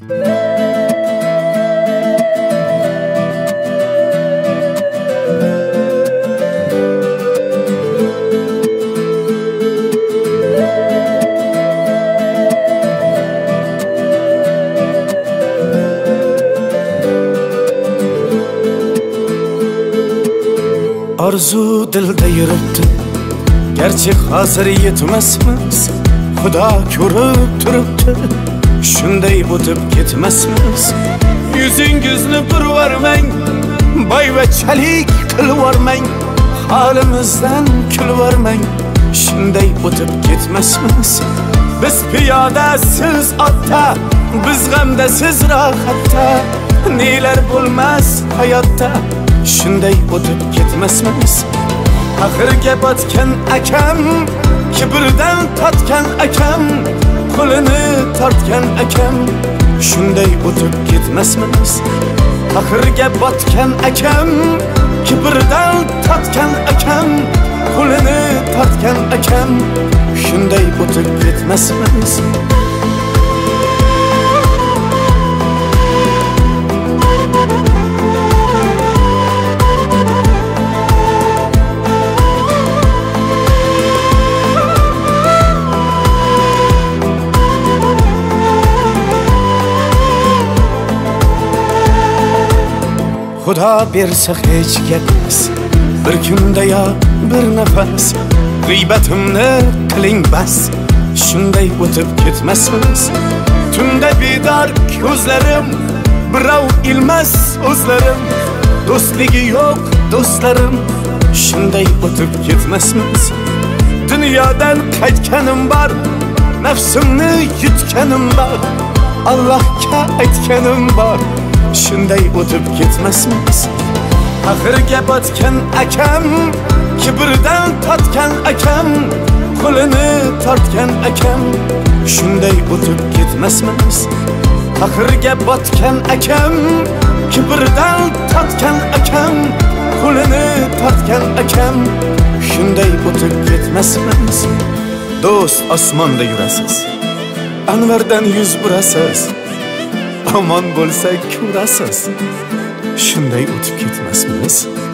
Arzu dilda yuribdi, garchi hozir yetmasmiz. Xudo ko'rib turibdi, shunday o'tib ketmasmiz. Yuzingizni burvarmang, boyvachalik qilvormang, holimizdan kulvormang, shunday o'tib ketmasmiz. Biz piyoda, siz otda, biz g'amda, siz rohatda, nelar bo'lmas hayotda, shunday o'tib ketmasmiz. Axirga botgan akam, kibrdan totgan akam, qo'lini tortgan akam, shunday o'tib ketmasmiz. Axirga botgan akam, kibrdan totgan akam, qo'lini tortgan akam, shunday o'tib ketmasmiz. Xudo bersa hech gapmas, bir kunda yo bir nafas, g'iybatimni qiling bas, shunday o'tib ketmasmiz. Tunda bedor ko'zlarim, birov ilmas o'zlarim, do'stligi yo'q do'stlarim, shunday o'tib ketmasmiz. Dunyodan qaytganim bor, nafsimni yutganim bor, Allohga aytganim bor, shunday o'tib ketmasmiz. Axirga botgan akam, kibrdan totgan akam, qo'lini tortgan akam, shunday o'tib ketmasmiz. Axirga botgan akam, kibrdan totgan akam, qo'lini tortgan akam, shunday o'tib ketmasmiz. Do'st, osmonda yurasiz, anvardan yuz burasiz, omon bo'lsak ko'rasiz, shunday o'tib ketmasmiz.